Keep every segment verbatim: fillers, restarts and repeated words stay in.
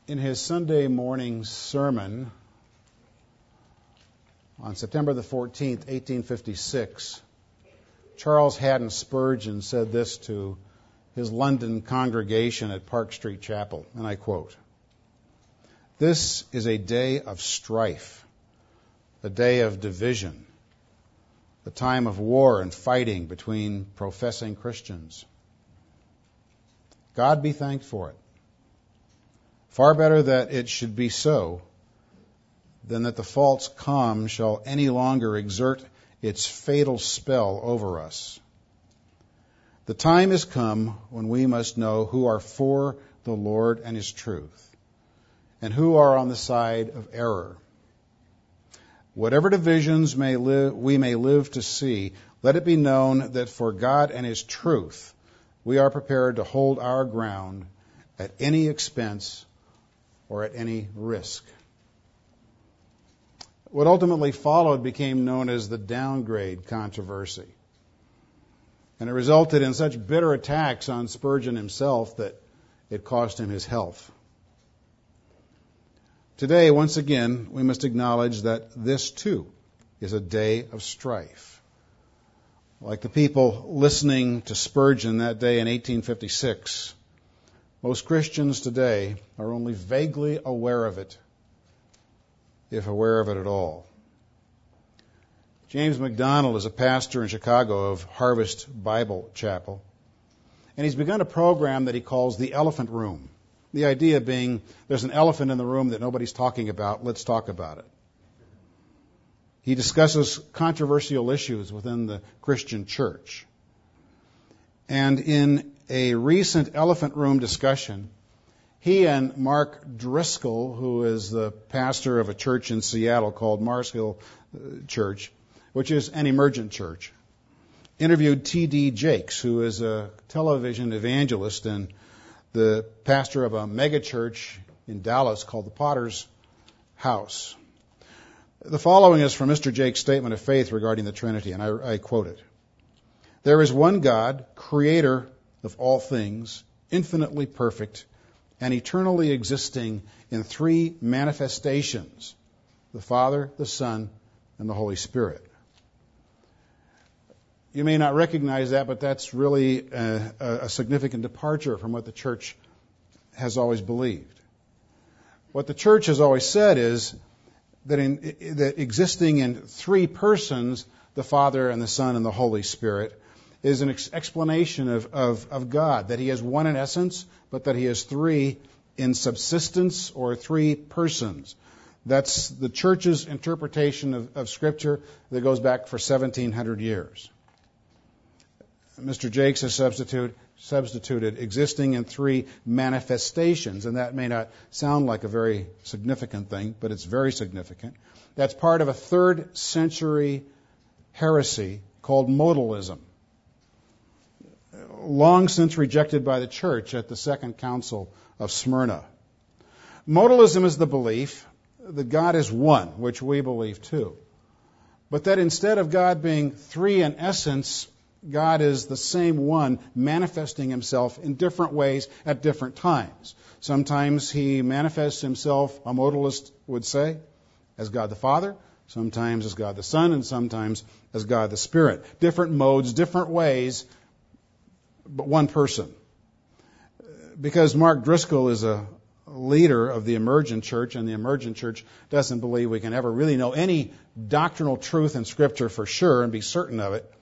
In his Sunday morning sermon on September the fourteenth, eighteen fifty-six, Charles Haddon Spurgeon said this to his London congregation at Park Street Chapel, and I quote, "This is a day of strife, a day of division, a time of war and fighting between professing Christians. God be thanked for it. Far better that it should be so than that the false calm shall any longer exert its fatal spell over us. The time is come when we must know who are for the Lord and His truth, and who are on the side of error. Whatever divisions may live, we may live to see, let it be known that for God and His truth we are prepared to hold our ground at any expense or at any risk." What ultimately followed became known as the downgrade controversy. And it resulted in such bitter attacks on Spurgeon himself that it cost him his health. Today, once again, we must acknowledge that this too is a day of strife. Like the people listening to Spurgeon that day in eighteen fifty-six, most Christians today are only vaguely aware of it, if aware of it at all. James MacDonald is a pastor in Chicago of Harvest Bible Chapel, and he's begun a program that he calls the Elephant Room. The idea being, there's an elephant in the room that nobody's talking about, let's talk about it. He discusses controversial issues within the Christian church. And in a recent Elephant Room discussion, he and Mark Driscoll, who is the pastor of a church in Seattle called Mars Hill Church, which is an emergent church, interviewed T D Jakes, who is a television evangelist and the pastor of a megachurch in Dallas called the Potter's House. The following is from Mister Jakes' statement of faith regarding the Trinity, and I, I quote it. "There is one God, creator of all things, infinitely perfect, and eternally existing in three manifestations, the Father, the Son, and the Holy Spirit." You may not recognize that, but that's really a, a significant departure from what the church has always believed. What the church has always said is that, in, that existing in three persons, the Father and the Son and the Holy Spirit, is an ex- explanation of, of, of God, that He is one in essence, but that He is three in subsistence, or three persons. That's the church's interpretation of, of Scripture that goes back for seventeen hundred years. Mister Jakes has substitute, substituted existing in three manifestations, and that may not sound like a very significant thing, but it's very significant. That's part of a third century heresy called modalism, long since rejected by the church at the Second Council of Smyrna. Modalism is the belief that God is one, which we believe too, but that instead of God being three in essence, God is the same one manifesting Himself in different ways at different times. Sometimes He manifests Himself, a modalist would say, as God the Father, sometimes as God the Son, and sometimes as God the Spirit. Different modes, different ways, but one person. Because Mark Driscoll is a leader of the emergent church, and the emergent church doesn't believe we can ever really know any doctrinal truth in Scripture for sure and be certain of it,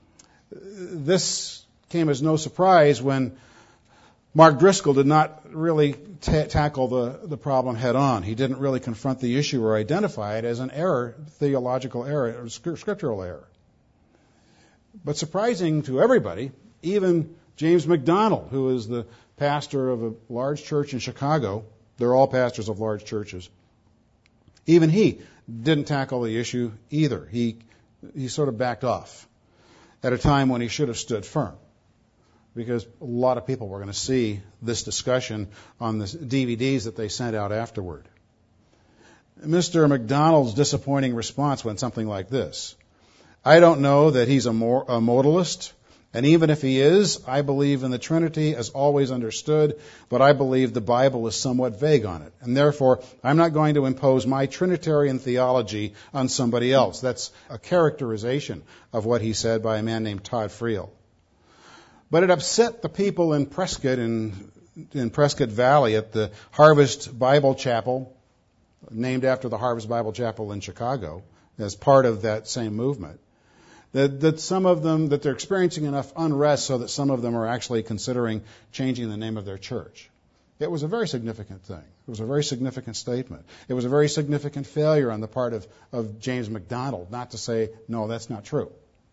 this came as no surprise when Mark Driscoll did not really ta- tackle the, the problem head on. He didn't really confront the issue or identify it as an error, theological error, or scriptural error. But surprising to everybody, even James MacDonald, who is the pastor of a large church in Chicago, they're all pastors of large churches, even he didn't tackle the issue either. He he sort of backed off at a time when he should have stood firm, because a lot of people were going to see this discussion on the D V Ds that they sent out afterward. Mister MacDonald's disappointing response went something like this: "I don't know that he's a, more, a modalist, And even if he is, I believe in the Trinity as always understood, but I believe the Bible is somewhat vague on it. And therefore, I'm not going to impose my Trinitarian theology on somebody else. That's a characterization of what he said by a man named Todd Friel. But it upset the people in Prescott, in, in Prescott Valley at the Harvest Bible Chapel, named after the Harvest Bible Chapel in Chicago, as part of that same movement. That, that some of them, that they're experiencing enough unrest so that some of them are actually considering changing the name of their church. It was a very significant thing. It was a very significant statement. It was a very significant failure on the part of, of James MacDonald not to say, no, that's not true.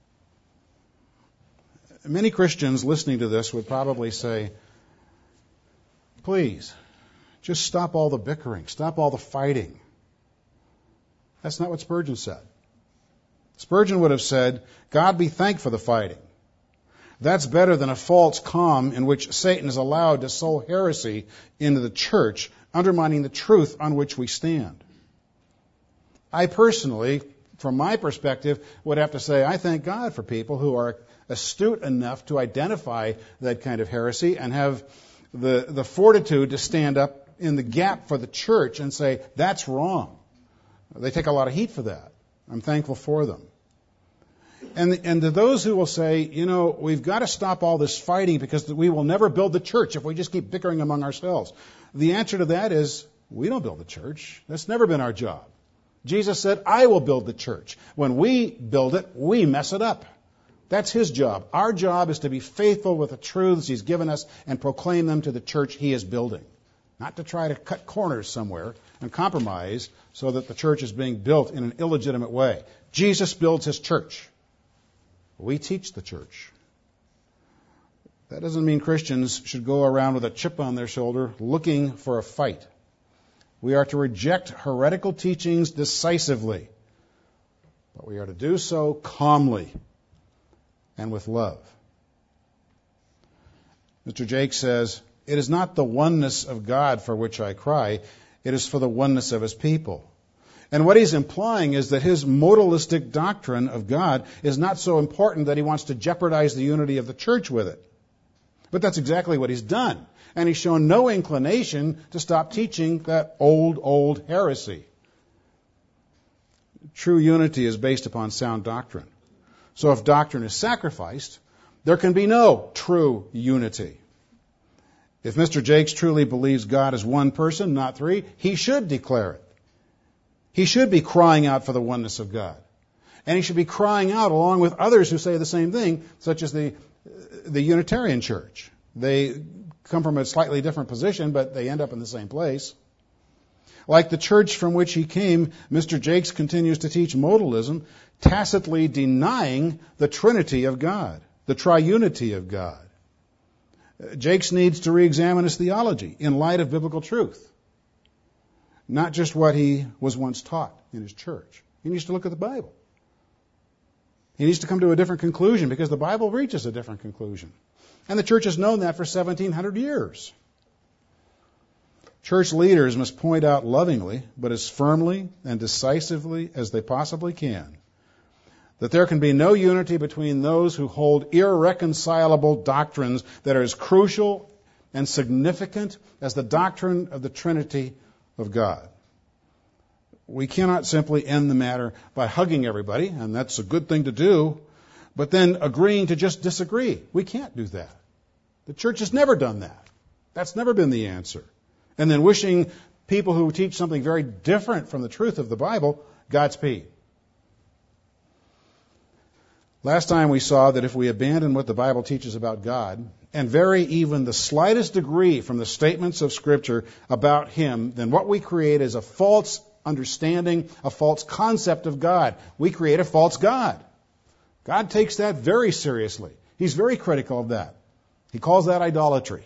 Many Christians listening to this would probably say, please, just stop all the bickering, stop all the fighting. That's not what Spurgeon said. Spurgeon would have said, God be thanked for the fighting. That's better than a false calm in which Satan is allowed to sow heresy into the church, undermining the truth on which we stand. I personally, from my perspective, would have to say, I thank God for people who are astute enough to identify that kind of heresy and have the, the fortitude to stand up in the gap for the church and say, that's wrong. They take a lot of heat for that. I'm thankful for them. And, and to those who will say, you know, we've got to stop all this fighting because we will never build the church if we just keep bickering among ourselves. The answer to that is, we don't build the church. That's never been our job. Jesus said, I will build the church. When we build it, we mess it up. That's his job. Our job is to be faithful with the truths he's given us and proclaim them to the church he is building. Not to try to cut corners somewhere and compromise so that the church is being built in an illegitimate way. Jesus builds his church. We teach the church. That doesn't mean Christians should go around with a chip on their shoulder looking for a fight. We are to reject heretical teachings decisively, but we are to do so calmly and with love. Mister Jake says, it is not the oneness of God for which I cry, it is for the oneness of his people. And what he's implying is that his modalistic doctrine of God is not so important that he wants to jeopardize the unity of the church with it. But that's exactly what he's done. And he's shown no inclination to stop teaching that old, old heresy. True unity is based upon sound doctrine. So if doctrine is sacrificed, there can be no true unity. If Mister Jakes truly believes God is one person, not three, he should declare it. He should be crying out for the oneness of God. And he should be crying out along with others who say the same thing, such as the, the Unitarian Church. They come from a slightly different position, but they end up in the same place. Like the church from which he came, Mister Jakes continues to teach modalism, tacitly denying the Trinity of God, the triunity of God. Jakes needs to re-examine his theology in light of biblical truth, not just what he was once taught in his church. He needs to look at the Bible. He needs to come to a different conclusion because the Bible reaches a different conclusion. And the church has known that for seventeen hundred years. Church leaders must point out lovingly, but as firmly and decisively as they possibly can, that there can be no unity between those who hold irreconcilable doctrines that are as crucial and significant as the doctrine of the Trinity of God. We cannot simply end the matter by hugging everybody, and that's a good thing to do, but then agreeing to just disagree. We can't do that. The church has never done that. That's never been the answer. And then wishing people who teach something very different from the truth of the Bible, Godspeed. Last time we saw that if we abandon what the Bible teaches about God and vary even the slightest degree from the statements of Scripture about Him, then what we create is a false understanding, a false concept of God. We create a false God. God takes that very seriously. He's very critical of that. He calls that idolatry.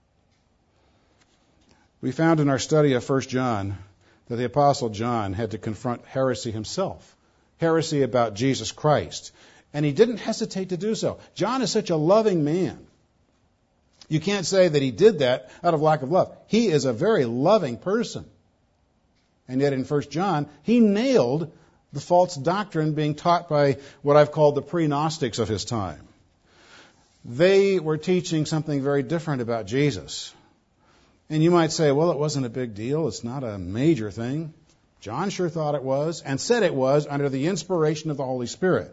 We found in our study of First John that the Apostle John had to confront heresy himself, heresy about Jesus Christ. And he didn't hesitate to do so. John is such a loving man. You can't say that he did that out of lack of love. He is a very loving person. And yet in First John, he nailed the false doctrine being taught by what I've called the pre-Gnostics of his time. they were teaching something very different about Jesus. And you might say, well, it wasn't a big deal. It's not a major thing. John sure thought it was and said it was under the inspiration of the Holy Spirit.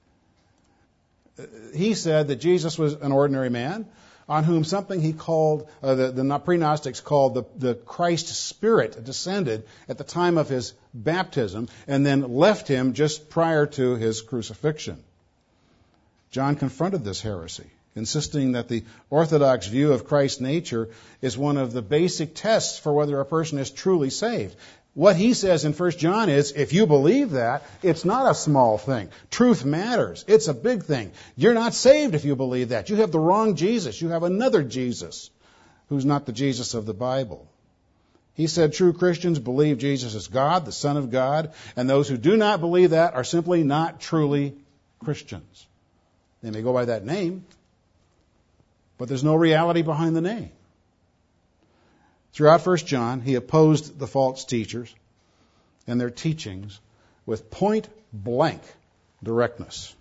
He said that Jesus was an ordinary man on whom something he called, uh, the, the pre-Gnostics called the, the Christ Spirit descended at the time of his baptism and then left him just prior to his crucifixion. John confronted this heresy, insisting that the Orthodox view of Christ's nature is one of the basic tests for whether a person is truly saved. What he says in First John is, if you believe that, it's not a small thing. Truth matters. It's a big thing. You're not saved if you believe that. You have the wrong Jesus. You have another Jesus who's not the Jesus of the Bible. He said true Christians believe Jesus is God, the Son of God, and those who do not believe that are simply not truly Christians. They may go by that name, but there's no reality behind the name. Throughout First John, he opposed the false teachers and their teachings with point-blank directness.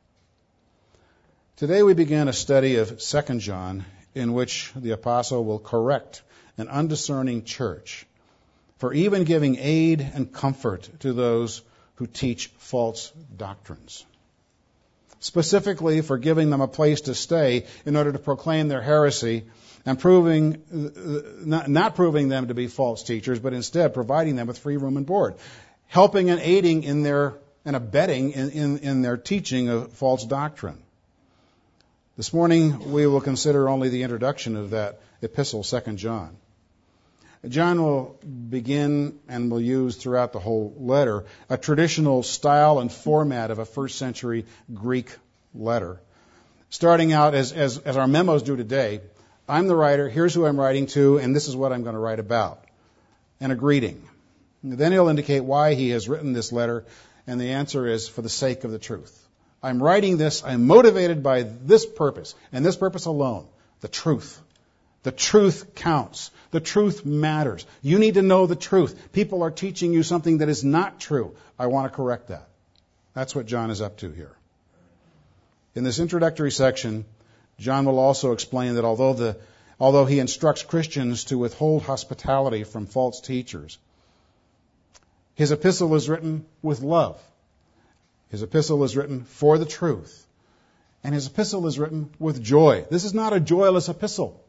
Today we begin a study of Second John in which the apostle will correct an undiscerning church for even giving aid and comfort to those who teach false doctrines. Specifically for giving them a place to stay in order to proclaim their heresy and proving, not, not proving them to be false teachers, but instead providing them with free room and board, helping and aiding in their and abetting in, in, in their teaching of false doctrine. This morning we will consider only the introduction of that epistle, Second John. John will begin and will use throughout the whole letter a traditional style and format of a first century Greek letter. Starting out as, as, as our memos do today, I'm the writer, here's who I'm writing to, and this is what I'm going to write about. And a greeting. And then he'll indicate why he has written this letter, and the answer is for the sake of the truth. I'm writing this, I'm motivated by this purpose, and this purpose alone, the truth. The truth counts. The truth matters. You need to know the truth. People are teaching you something that is not true. I want to correct that. That's what John is up to here. In this introductory section, John will also explain that although the although he instructs Christians to withhold hospitality from false teachers, his epistle is written with love. His epistle is written for the truth. And his epistle is written with joy. This is not a joyless epistle.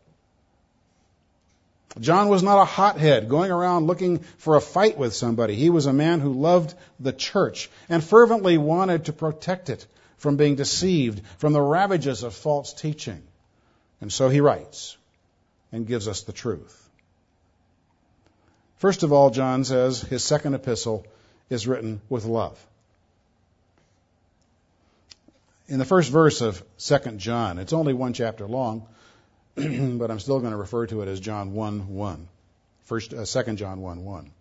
John was not a hothead going around looking for a fight with somebody. He was a man who loved the church and fervently wanted to protect it from being deceived, from the ravages of false teaching. And so he writes and gives us the truth. First of all, John says his second epistle is written with love. In the first verse of Second John, it's only one chapter long, but I'm still going to refer to it as John one one. First, uh, Second John one one.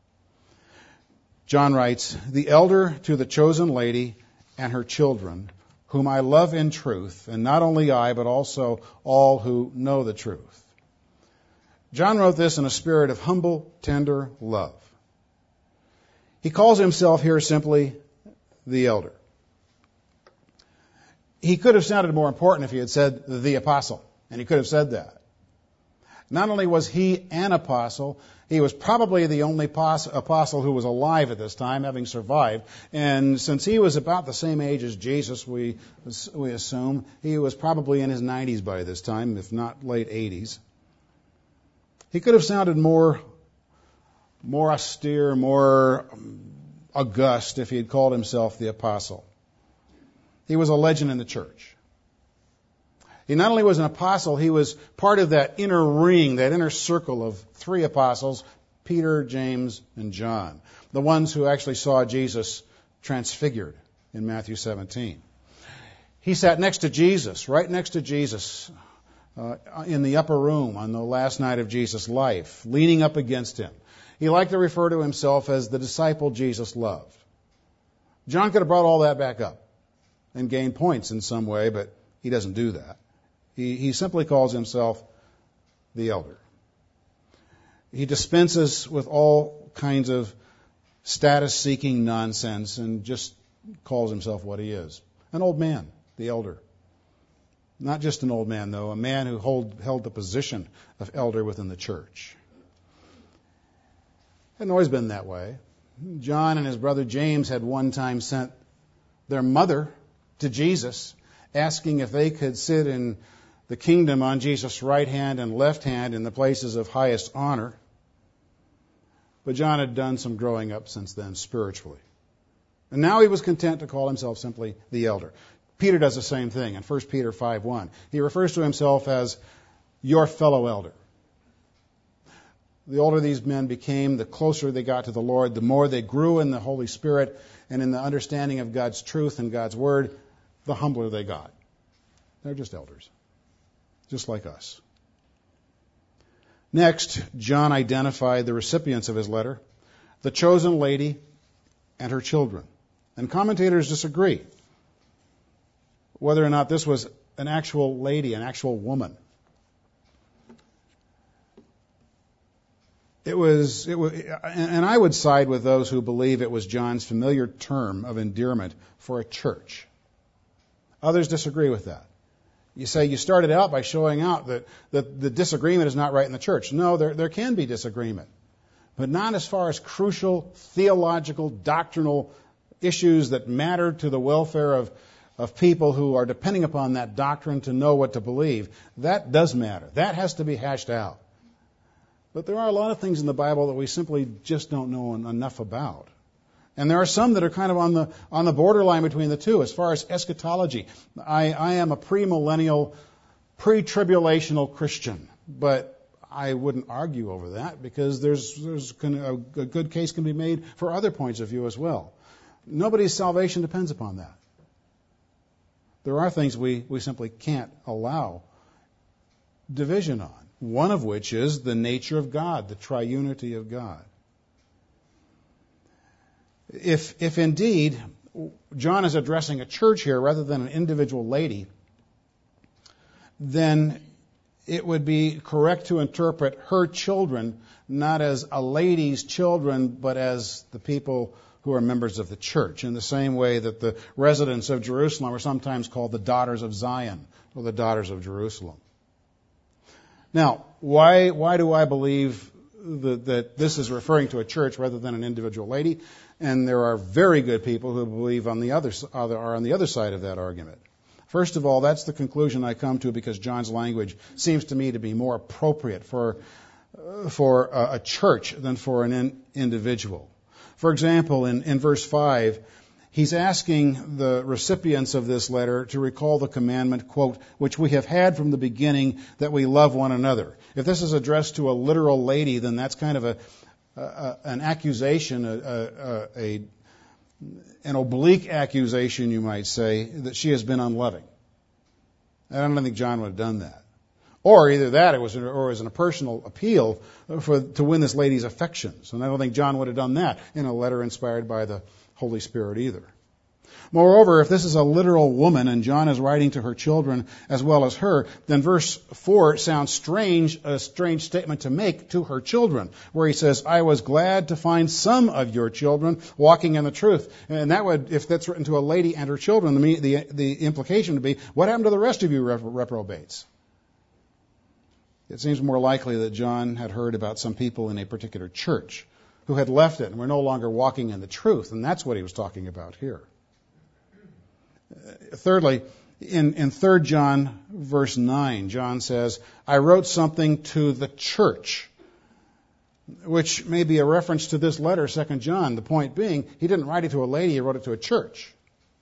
John writes, "The elder to the chosen lady and her children, whom I love in truth, and not only I, but also all who know the truth." John wrote this in a spirit of humble, tender love. He calls himself here simply the elder. He could have sounded more important if he had said the apostle, and he could have said that. Not only was he an apostle, he was probably the only apostle who was alive at this time, having survived. And since he was about the same age as Jesus, we we assume, he was probably in his nineties by this time, if not late eighties. He could have sounded more, more austere, more august if he had called himself the apostle. He was a legend in the church. He not only was an apostle, he was part of that inner ring, that inner circle of three apostles, Peter, James, and John, the ones who actually saw Jesus transfigured in Matthew seventeen. He sat next to Jesus, right next to Jesus, uh, in the upper room on the last night of Jesus' life, leaning up against him. He liked to refer to himself as the disciple Jesus loved. John could have brought all that back up and gained points in some way, but he doesn't do that. He, he simply calls himself the elder. He dispenses with all kinds of status-seeking nonsense and just calls himself what he is, an old man, the elder. Not just an old man, though, a man who hold, held the position of elder within the church. It hadn't always been that way. John and his brother James had one time sent their mother to Jesus, asking if they could sit in the kingdom on Jesus' right hand and left hand in the places of highest honor. But John had done some growing up since then spiritually. And now he was content to call himself simply the elder. Peter does the same thing in First Peter five one. He refers to himself as your fellow elder. The older these men became, the closer they got to the Lord, the more they grew in the Holy Spirit and in the understanding of God's truth and God's Word, the humbler they got. They're just elders, just like us. Next, John identified the recipients of his letter, the chosen lady and her children. And commentators disagree whether or not this was an actual lady, an actual woman. It was, it was, and I would side with those who believe it was John's familiar term of endearment for a church. Others disagree with that. You say you started out by showing out that, that the disagreement is not right in the church. No, there, there can be disagreement, but not as far as crucial theological, doctrinal issues that matter to the welfare of, of people who are depending upon that doctrine to know what to believe. That does matter. That has to be hashed out. But there are a lot of things in the Bible that we simply just don't know enough about. And there are some that are kind of on the on the borderline between the two. As far as eschatology, I, I am a premillennial, pre-tribulational Christian, but I wouldn't argue over that because there's there's a, a good case can be made for other points of view as well. Nobody's salvation depends upon that. There are things we, we simply can't allow division on. One of which is the nature of God, the triunity of God. If, if indeed John is addressing a church here rather than an individual lady, then it would be correct to interpret her children not as a lady's children, but as the people who are members of the church, in the same way that the residents of Jerusalem are sometimes called the daughters of Zion or the daughters of Jerusalem. Now, why why do I believe that, that this is referring to a church rather than an individual lady? And there are very good people who believe on the other are on the other side of that argument. First of all, that's the conclusion I come to because John's language seems to me to be more appropriate for uh, for a, a church than for an in, individual. For example, in, in verse five, he's asking the recipients of this letter to recall the commandment, quote, which we have had from the beginning, that we love one another. If this is addressed to a literal lady, then that's kind of a, a an accusation, a, a, a an oblique accusation, you might say, that she has been unloving. I don't think John would have done that. Or either that, it was, or it was a personal appeal for to win this lady's affections. And I don't think John would have done that in a letter inspired by the Holy Spirit either. Moreover, if this is a literal woman and John is writing to her children as well as her, then verse four sounds strange, a strange statement to make to her children, where he says, I was glad to find some of your children walking in the truth. And that would, if that's written to a lady and her children, the, the, the implication would be, what happened to the rest of you reprobates? It seems more likely that John had heard about some people in a particular church who had left it and were no longer walking in the truth, and that's what he was talking about here. Thirdly, in, in Third John verse nine, John says, I wrote something to the church, which may be a reference to this letter, Second John. The point being, he didn't write it to a lady, he wrote it to a church.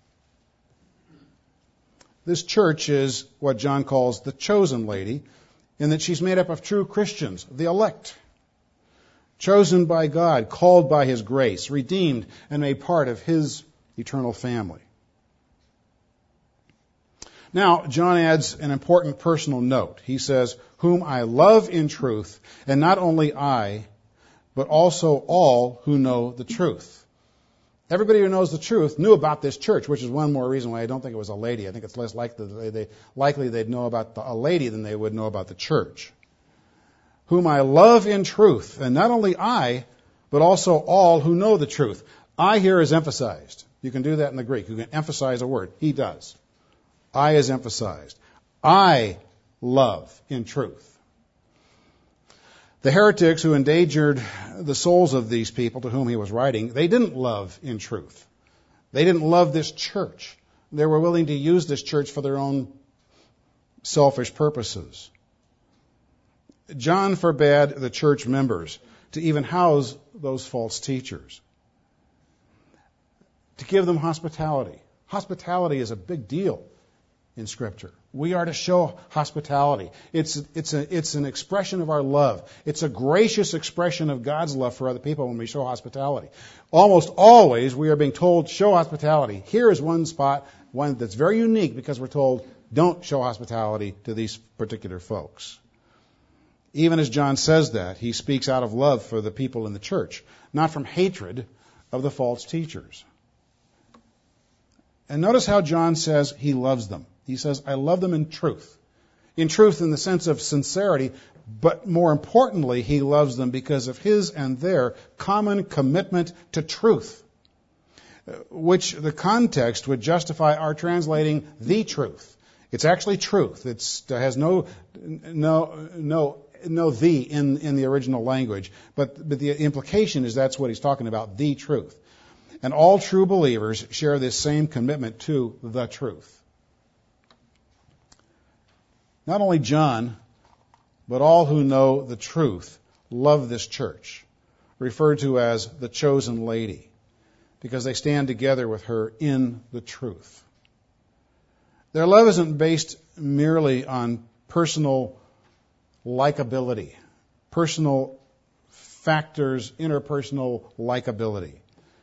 This church is what John calls the chosen lady, in that she's made up of true Christians, the elect, chosen by God, called by His grace, redeemed, and made part of His eternal family. Now, John adds an important personal note. He says, whom I love in truth, and not only I, but also all who know the truth. Everybody who knows the truth knew about this church, which is one more reason why I don't think it was a lady. I think it's less likely they, they, likely they'd know about the, a lady than they would know about the church. Whom I love in truth, and not only I, but also all who know the truth. I here is emphasized. You can do that in the Greek. You can emphasize a word. He does. I is emphasized. I love in truth. The heretics who endangered the souls of these people to whom he was writing, they didn't love in truth. They didn't love this church. They were willing to use this church for their own selfish purposes. John forbade the church members to even house those false teachers, to give them hospitality. Hospitality is a big deal in Scripture. We are to show hospitality. It's, it's, a, it's an expression of our love. It's a gracious expression of God's love for other people when we show hospitality. Almost always we are being told, show hospitality. Here is one spot, one that's very unique because we're told, don't show hospitality to these particular folks. Even as John says that, he speaks out of love for the people in the church, not from hatred of the false teachers. And notice how John says he loves them. He says, I love them in truth. In truth in the sense of sincerity, but more importantly, he loves them because of his and their common commitment to truth, which the context would justify our translating the truth. It's actually truth. It's, it has no, no, no, no the in, in the original language, but, but the implication is that's what he's talking about, the truth. And all true believers share this same commitment to the truth. Not only John, but all who know the truth love this church, referred to as the chosen lady, because they stand together with her in the truth. Their love isn't based merely on personal likability, personal factors, interpersonal likability,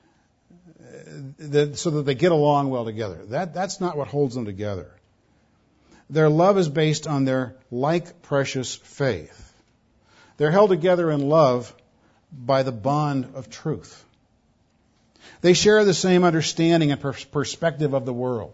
so that they get along well together. That, that's not what holds them together. Their love is based on their like precious faith. They're held together in love by the bond of truth. They share the same understanding and pers- perspective of the world.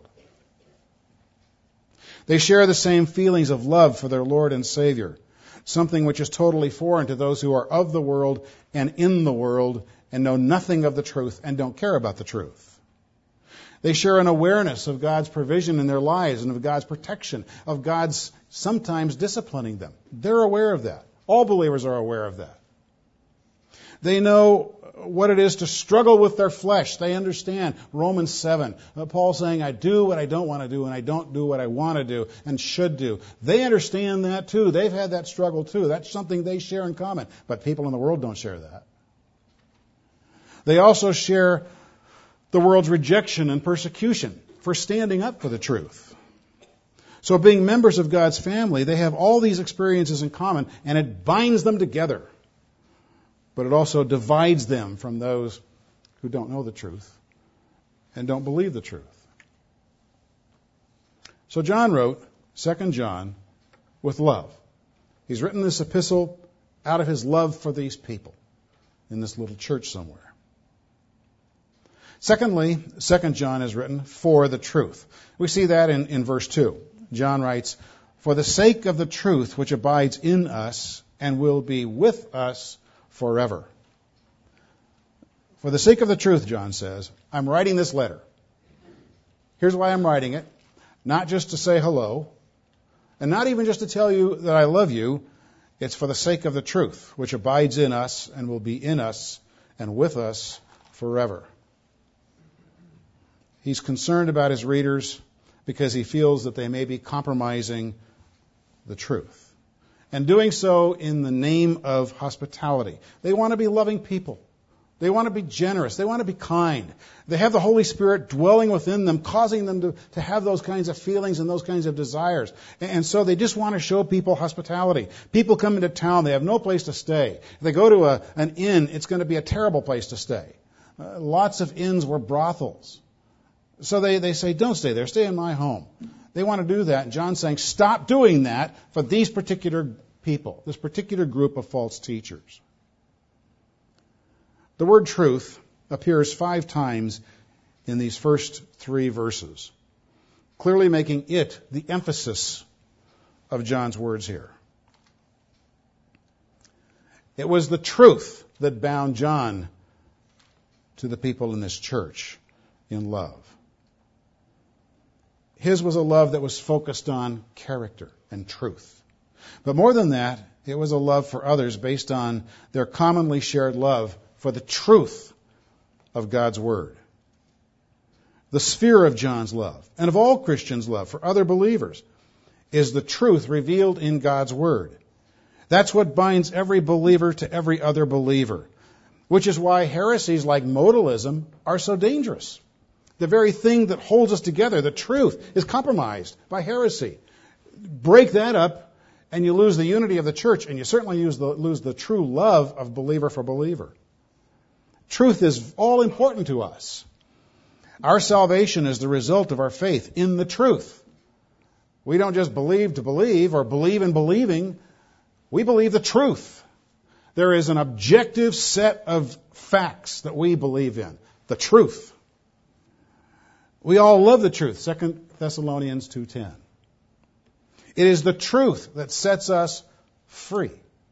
They share the same feelings of love for their Lord and Savior, something which is totally foreign to those who are of the world and in the world and know nothing of the truth and don't care about the truth. They share an awareness of God's provision in their lives and of God's protection, of God's sometimes disciplining them. They're aware of that. All believers are aware of that. They know what it is to struggle with their flesh. They understand Romans seven. Paul saying, I do what I don't want to do and I don't do what I want to do and should do. They understand that too. They've had that struggle too. That's something they share in common. But people in the world don't share that. They also share the world's rejection and persecution for standing up for the truth. So being members of God's family, they have all these experiences in common, and it binds them together. But it also divides them from those who don't know the truth and don't believe the truth. So John wrote Second John with love. He's written this epistle out of his love for these people in this little church somewhere. Secondly, Second John is written for the truth. We see that in, in verse two. John writes, for the sake of the truth which abides in us and will be with us forever. For the sake of the truth, John says, I'm writing this letter. Here's why I'm writing it. Not just to say hello, and not even just to tell you that I love you. It's for the sake of the truth which abides in us and will be in us and with us forever. He's concerned about his readers because he feels that they may be compromising the truth. And doing so in the name of hospitality. They want to be loving people. They want to be generous. They want to be kind. They have the Holy Spirit dwelling within them, causing them to, to have those kinds of feelings and those kinds of desires. And, and so they just want to show people hospitality. People come into town. They have no place to stay. If they go to a, an inn, it's going to be a terrible place to stay. Uh, lots of inns were brothels. So they, they say, don't stay there, stay in my home. They want to do that. And John's saying, stop doing that for these particular people, this particular group of false teachers. The word truth appears five times in these first three verses, clearly making it the emphasis of John's words here. It was the truth that bound John to the people in this church in love. His was a love that was focused on character and truth. But more than that, it was a love for others based on their commonly shared love for the truth of God's Word. The sphere of John's love, and of all Christians' love for other believers, is the truth revealed in God's Word. That's what binds every believer to every other believer, which is why heresies like modalism are so dangerous. The very thing that holds us together, the truth, is compromised by heresy. Break that up, and you lose the unity of the church, and you certainly lose the, lose the true love of believer for believer. Truth is all important to us. Our salvation is the result of our faith in the truth. We don't just believe to believe or believe in believing. We believe the truth. There is an objective set of facts that we believe in. The truth. We all love the truth. Second Thessalonians two ten. It is the truth that sets us free.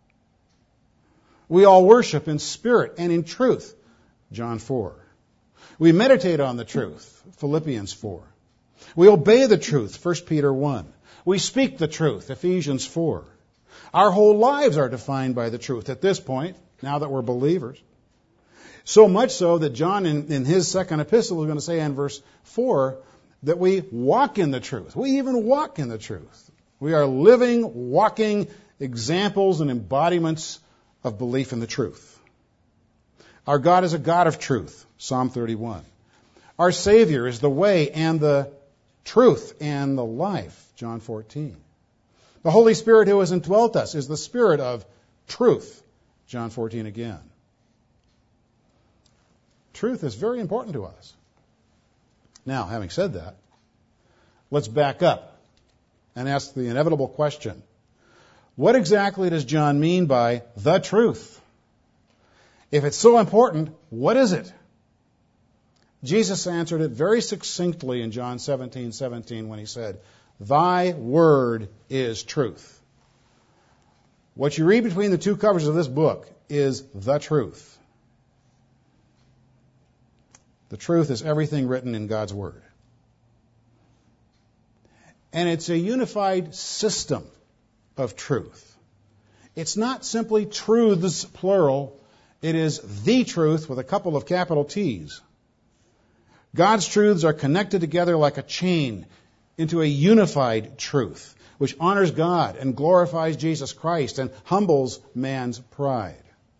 We all worship in spirit and in truth. John four. We meditate on the truth. Philippians four. We obey the truth. First Peter one. We speak the truth. Ephesians four. Our whole lives are defined by the truth at this point, now that we're believers. So much so that John, in, in his second epistle, is going to say in verse four that we walk in the truth. We even walk in the truth. We are living, walking examples and embodiments of belief in the truth. Our God is a God of truth, Psalm thirty-one. Our Savior is the way and the truth and the life, John fourteen. The Holy Spirit who has indwelt us is the Spirit of truth, John fourteen again. Truth is very important to us. Now, having said that, let's back up and ask the inevitable question. What exactly does John mean by the truth? If it's so important, what is it? Jesus answered it very succinctly in John seventeen seventeen when he said, Thy word is truth. What you read between the two covers of this book is the truth. The truth is everything written in God's Word. And it's a unified system of truth. It's not simply truths, plural. It is the truth with a couple of capital T's. God's truths are connected together like a chain into a unified truth, which honors God and glorifies Jesus Christ and humbles man's pride.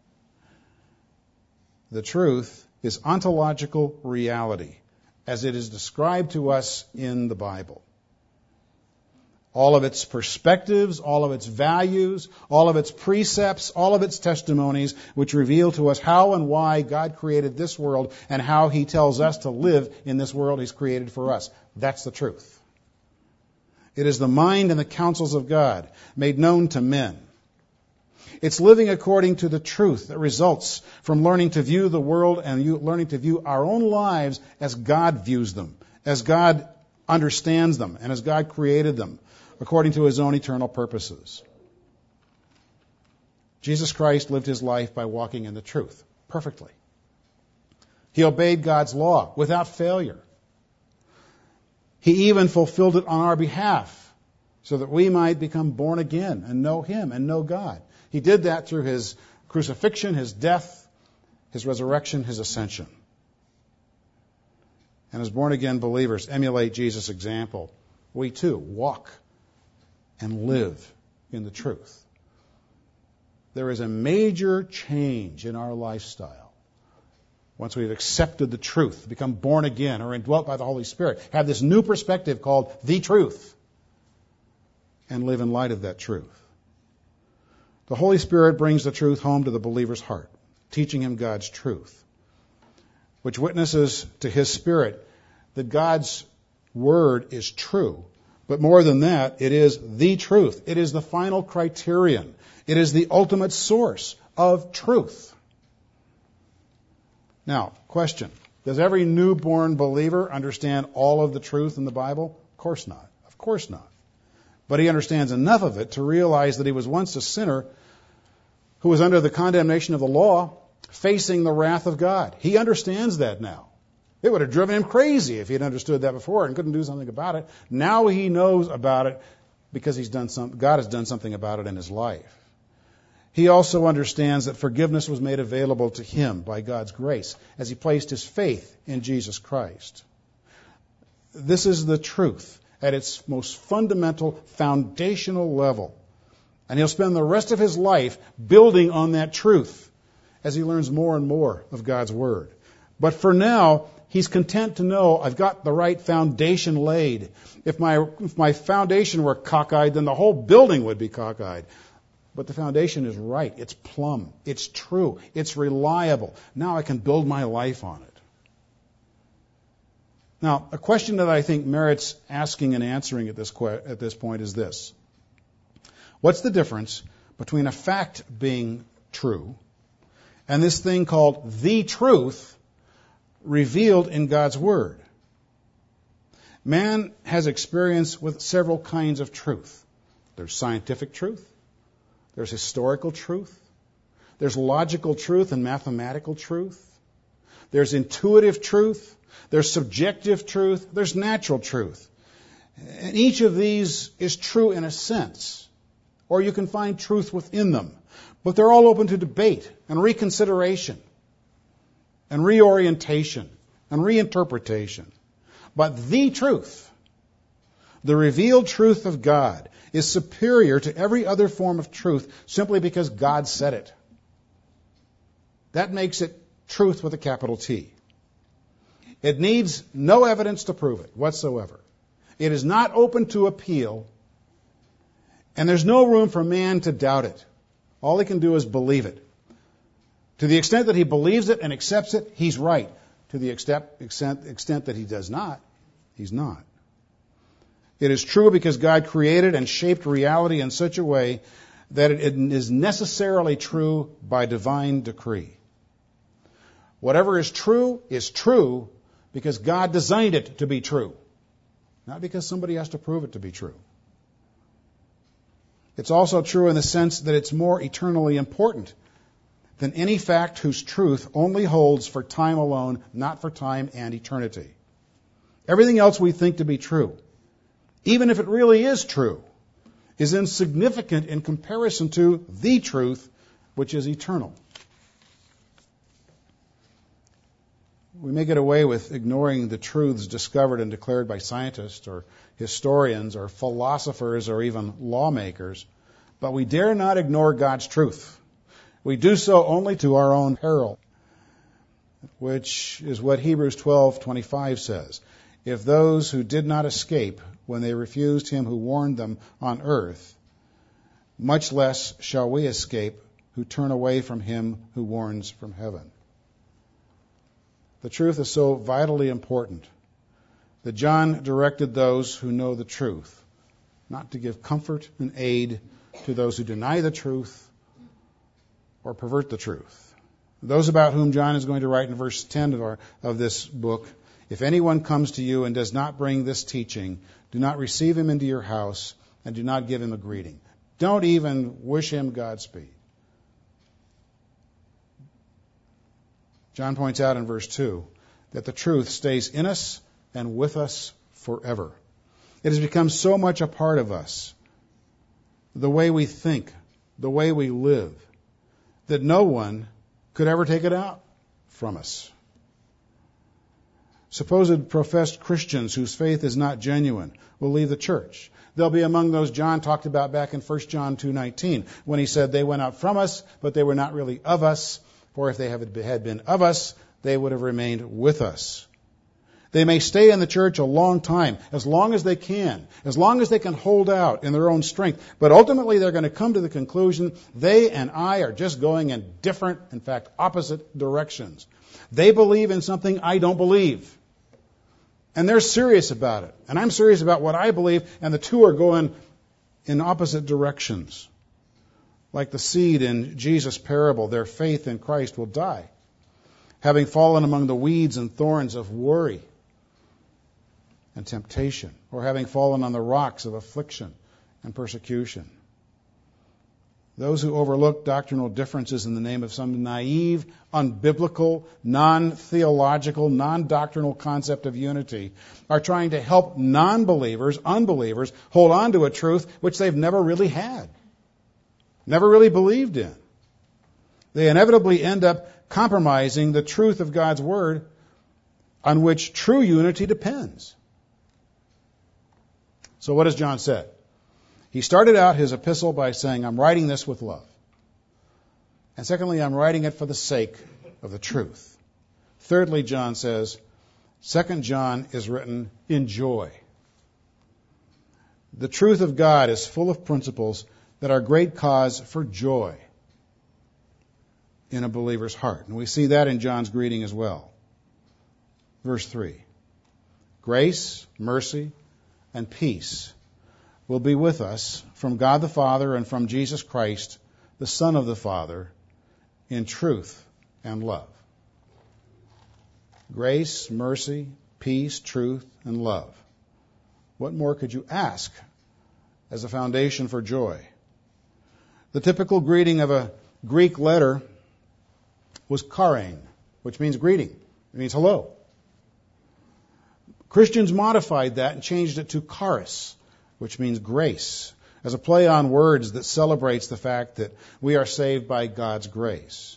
The truth is ontological reality, as it is described to us in the Bible. All of its perspectives, all of its values, all of its precepts, all of its testimonies, which reveal to us how and why God created this world and how He tells us to live in this world He's created for us. That's the truth. It is the mind and the counsels of God made known to men. It's living according to the truth that results from learning to view the world and learning to view our own lives as God views them, as God understands them, and as God created them, according to His own eternal purposes. Jesus Christ lived His life by walking in the truth perfectly. He obeyed God's law without failure. He even fulfilled it on our behalf so that we might become born again and know Him and know God. He did that through His crucifixion, His death, His resurrection, His ascension. And as born-again believers emulate Jesus' example, we too walk and live in the truth. There is a major change in our lifestyle once we've accepted the truth, become born again, or indwelt by the Holy Spirit, have this new perspective called the truth, and live in light of that truth. The Holy Spirit brings the truth home to the believer's heart, teaching him God's truth, which witnesses to his spirit that God's word is true. But more than that, it is the truth. It is the final criterion. It is the ultimate source of truth. Now, question. Does every newborn believer understand all of the truth in the Bible? Of course not. Of course not. But he understands enough of it to realize that he was once a sinner who was under the condemnation of the law, facing the wrath of God. He understands that now. It would have driven him crazy if he had understood that before and couldn't do something about it. Now he knows about it because he's done some, God has done something about it in his life. He also understands that forgiveness was made available to him by God's grace as he placed his faith in Jesus Christ. This is the truth at its most fundamental, foundational level. And he'll spend the rest of his life building on that truth as he learns more and more of God's Word. But for now, he's content to know I've got the right foundation laid. If my, if my foundation were cockeyed, then the whole building would be cockeyed. But the foundation is right. It's plumb. It's true. It's reliable. Now I can build my life on it. Now, a question that I think merits asking and answering at this que- at this point is this. What's the difference between a fact being true and this thing called the truth revealed in God's Word? Man has experience with several kinds of truth. There's scientific truth. There's historical truth. There's logical truth and mathematical truth. There's intuitive truth. There's subjective truth. There's natural truth. And each of these is true in a sense, or you can find truth within them. But they're all open to debate and reconsideration and reorientation and reinterpretation. But the truth, the revealed truth of God, is superior to every other form of truth simply because God said it. That makes it truth with a capital T. It needs no evidence to prove it whatsoever. It is not open to appeal, and there's no room for man to doubt it. All he can do is believe it. To the extent that he believes it and accepts it, he's right. To the extent, extent, extent that he does not, he's not. It is true because God created and shaped reality in such a way that it is necessarily true by divine decree. Whatever is true is true because God designed it to be true, not because somebody has to prove it to be true. It's also true in the sense that it's more eternally important than any fact whose truth only holds for time alone, not for time and eternity. Everything else we think to be true, even if it really is true, is insignificant in comparison to the truth, which is eternal. We may get away with ignoring the truths discovered and declared by scientists or historians or philosophers or even lawmakers, but we dare not ignore God's truth. We do so only to our own peril, which is what Hebrews twelve twenty-five says. If those who did not escape when they refused him who warned them on earth, much less shall we escape who turn away from him who warns from heaven. The truth is so vitally important that John directed those who know the truth not to give comfort and aid to those who deny the truth or pervert the truth. Those about whom John is going to write in verse ten of, our, of this book, if anyone comes to you and does not bring this teaching, do not receive him into your house and do not give him a greeting. Don't even wish him Godspeed. John points out in verse two that the truth stays in us and with us forever. It has become so much a part of us, the way we think, the way we live, that no one could ever take it out from us. Supposed professed Christians whose faith is not genuine will leave the church. They'll be among those John talked about back in First John two nineteen when he said they went out from us, but they were not really of us. For if they had been of us, they would have remained with us. They may stay in the church a long time, as long as they can, as long as they can hold out in their own strength. But ultimately they're going to come to the conclusion they and I are just going in different, in fact, opposite directions. They believe in something I don't believe. And they're serious about it. And I'm serious about what I believe, and the two are going in opposite directions. Like the seed in Jesus' parable, their faith in Christ will die, having fallen among the weeds and thorns of worry and temptation, or having fallen on the rocks of affliction and persecution. Those who overlook doctrinal differences in the name of some naive, unbiblical, non-theological, non-doctrinal concept of unity are trying to help non-believers, unbelievers, hold on to a truth which they've never really had, never really believed in. They inevitably end up compromising the truth of God's Word on which true unity depends. So what has John said? He started out his epistle by saying, I'm writing this with love. And secondly, I'm writing it for the sake of the truth. Thirdly, John says, Second John is written in joy. The truth of God is full of principles that are great cause for joy in a believer's heart. And we see that in John's greeting as well. Verse three. Grace, mercy, and peace will be with us from God the Father and from Jesus Christ, the Son of the Father, in truth and love. Grace, mercy, peace, truth, and love. What more could you ask as a foundation for joy? The typical greeting of a Greek letter was chairein, which means greeting. It means hello. Christians modified that and changed it to charis, which means grace, as a play on words that celebrates the fact that we are saved by God's grace.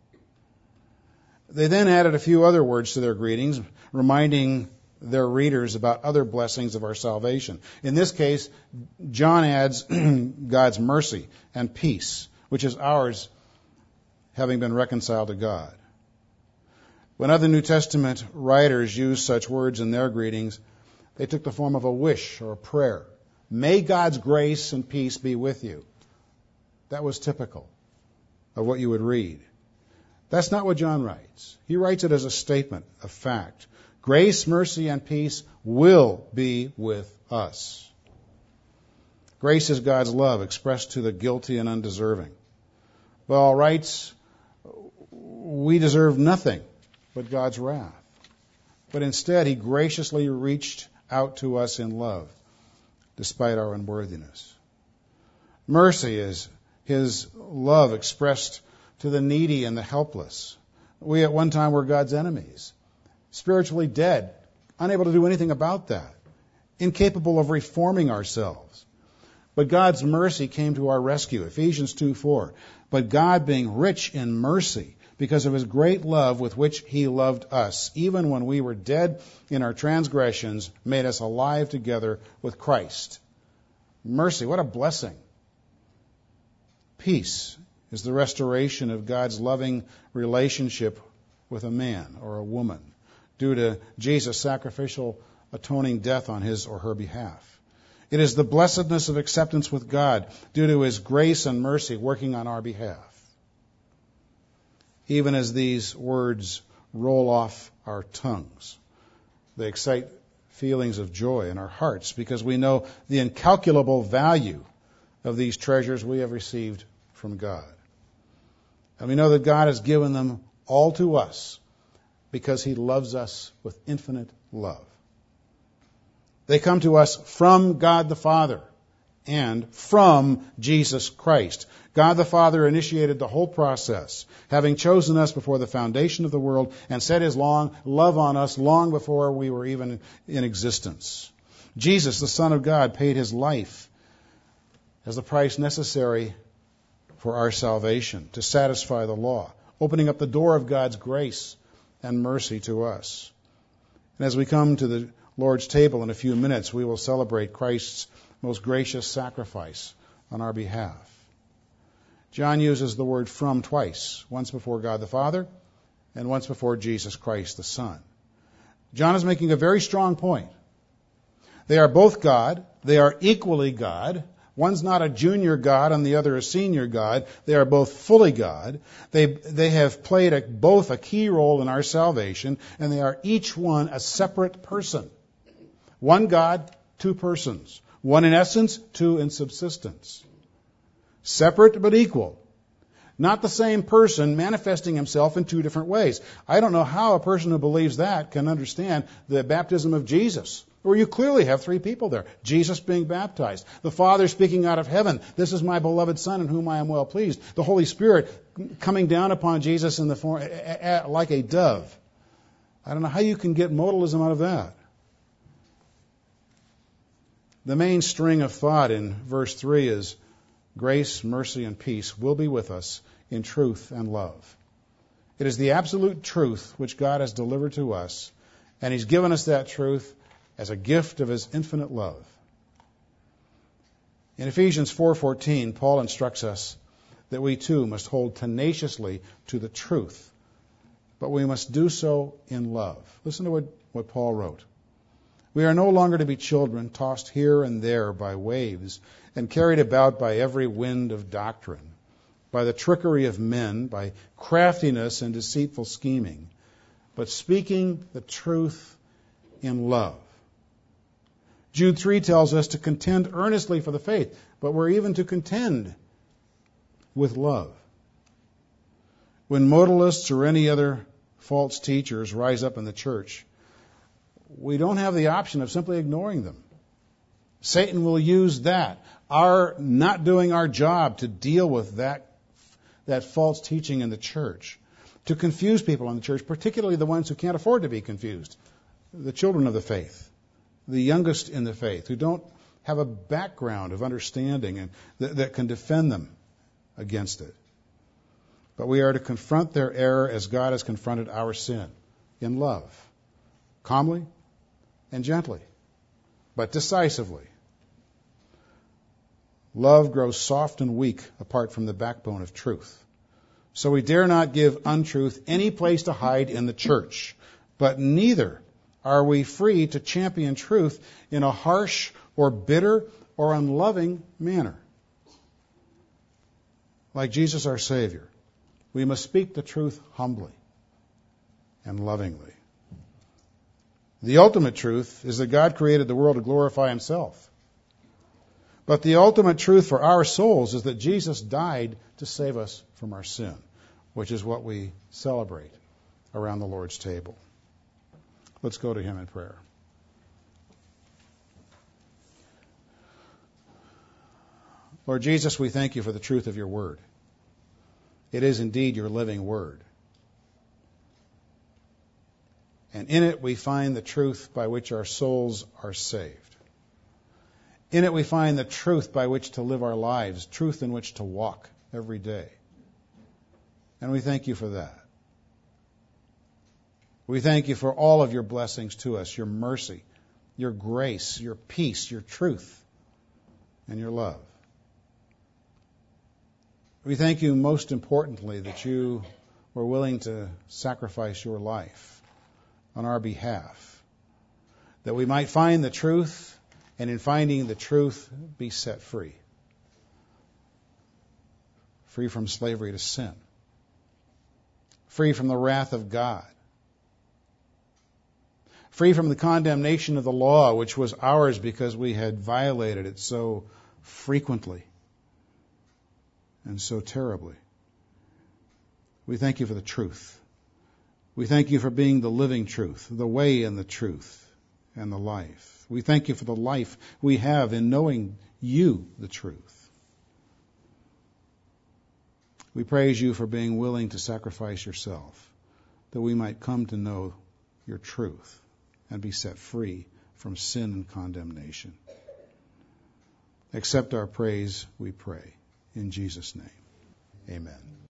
They then added a few other words to their greetings, reminding their readers about other blessings of our salvation. In this case, John adds God's mercy and peace, which is ours having been reconciled to God. When other New Testament writers used such words in their greetings, they took the form of a wish or a prayer. May God's grace and peace be with you. That was typical of what you would read. That's not what John writes. He writes it as a statement of fact. Grace, mercy, and peace will be with us. Grace is God's love expressed to the guilty and undeserving. Paul writes, we deserve nothing but God's wrath. But instead, he graciously reached out to us in love, despite our unworthiness. Mercy is his love expressed to the needy and the helpless. We at one time were God's enemies, spiritually dead, unable to do anything about that, incapable of reforming ourselves. But God's mercy came to our rescue, Ephesians two four. But God, being rich in mercy, because of his great love with which he loved us, even when we were dead in our transgressions, made us alive together with Christ. Mercy, what a blessing. Peace is the restoration of God's loving relationship with a man or a woman due to Jesus' sacrificial atoning death on his or her behalf. It is the blessedness of acceptance with God due to his grace and mercy working on our behalf. Even as these words roll off our tongues, they excite feelings of joy in our hearts because we know the incalculable value of these treasures we have received from God. And we know that God has given them all to us because he loves us with infinite love. They come to us from God the Father and from Jesus Christ. God the Father initiated the whole process, having chosen us before the foundation of the world and set his long love on us long before we were even in existence. Jesus, the Son of God, paid his life as the price necessary for our salvation, to satisfy the law, opening up the door of God's grace and mercy to us. And as we come to the Lord's table in a few minutes, we will celebrate Christ's most gracious sacrifice on our behalf. John uses the word from twice, once before God the Father and once before Jesus Christ the Son. John is making a very strong point. They are both God. They are equally God. One's not a junior God and the other a senior God. They are both fully God. They, they have played a, both a key role in our salvation, and they are each one a separate person. One God, two persons. One in essence, two in subsistence. Separate but equal. Not the same person manifesting himself in two different ways. I don't know how a person who believes that can understand the baptism of Jesus where you clearly have three people there. Jesus being baptized, the Father speaking out of heaven, this is my beloved Son in whom I am well pleased, the Holy Spirit coming down upon Jesus in the form like a dove. I don't know how you can get modalism out of that. The main string of thought in verse three is grace, mercy, and peace will be with us in truth and love. It is the absolute truth which God has delivered to us, and He's given us that truth as a gift of His infinite love. In Ephesians four fourteen, Paul instructs us that we too must hold tenaciously to the truth, but we must do so in love. Listen to what, what Paul wrote. We are no longer to be children, tossed here and there by waves and carried about by every wind of doctrine, by the trickery of men, by craftiness and deceitful scheming, but speaking the truth in love. Jude three tells us to contend earnestly for the faith, but we're even to contend with love. When modalists or any other false teachers rise up in the church, we don't have the option of simply ignoring them. Satan will use that, our not doing our job to deal with that, that false teaching in the church, to confuse people in the church, particularly the ones who can't afford to be confused, the children of the faith, the youngest in the faith, who don't have a background of understanding and that, that can defend them against it. But we are to confront their error as God has confronted our sin, in love, calmly and gently, but decisively. Love grows soft and weak apart from the backbone of truth. So we dare not give untruth any place to hide in the church, but neither are we free to champion truth in a harsh or bitter or unloving manner. Like Jesus our Savior, we must speak the truth humbly and lovingly. The ultimate truth is that God created the world to glorify Himself. But the ultimate truth for our souls is that Jesus died to save us from our sin, which is what we celebrate around the Lord's table. Let's go to Him in prayer. Lord Jesus, we thank You for the truth of Your word. It is indeed Your living word. And in it we find the truth by which our souls are saved. In it we find the truth by which to live our lives, truth in which to walk every day. And we thank You for that. We thank You for all of Your blessings to us, Your mercy, Your grace, Your peace, Your truth, and Your love. We thank You most importantly that You were willing to sacrifice Your life on our behalf, that we might find the truth, and in finding the truth, be set free. Free from slavery to sin. Free from the wrath of God. Free from the condemnation of the law, which was ours because we had violated it so frequently and so terribly. We thank You for the truth. We thank You for being the living truth, the way and the truth and the life. We thank You for the life we have in knowing You, the truth. We praise You for being willing to sacrifice Yourself, that we might come to know Your truth and be set free from sin and condemnation. Accept our praise, we pray. In Jesus' name, amen.